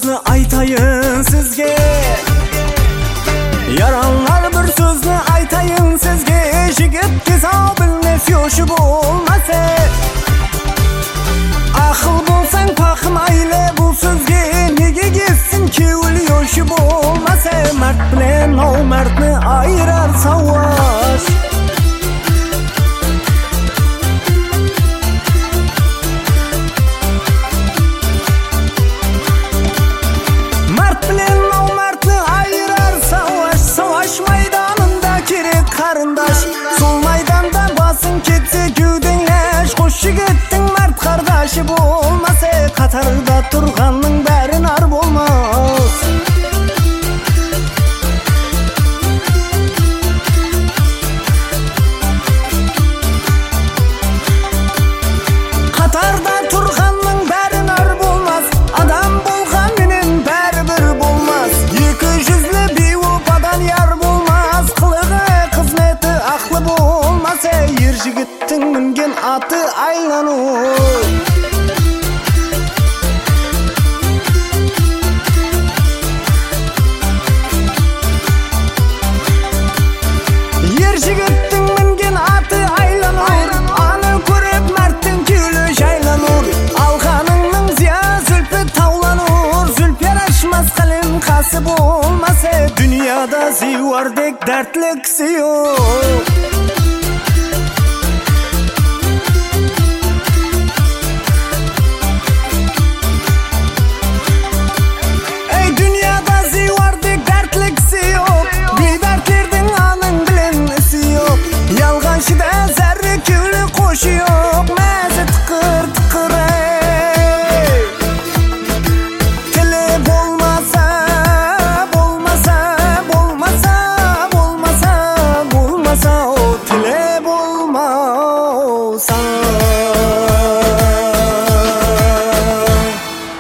сөзні айтайын сізге. Yaranlar bir sözünü aytayın sizge. Jigitke sağ bilmez yoşu bolmasa. Akıl bolsan pakım ayle bu sözge. Nege gitsin kevil yoşu bolmasa. Mert bilen namertni ayırar savaş. Sol maydanda basın ketсе кеудеңләш. Қош жігіттің мәрт қардашы болмаса, қатарда тұрғанның бәрін ар болмас. Қатарда тұрғанның бәрін ар болмас. Адам болған менен бәрі бір болмас. Екі жүзлі бейопадан яр болмас. Қылығы қызметі ақлы болмаса, ер жігіттің мінген аты айлану. Ер жігіттің мінген аты айланур. Аны көріп мәрттің кеулі жайланур. Алғаныңның зия зүлпі тауланур. Зүлпер ашмас қален қасы болмаса, дүнияда зиуардек дәртлі кісі yok.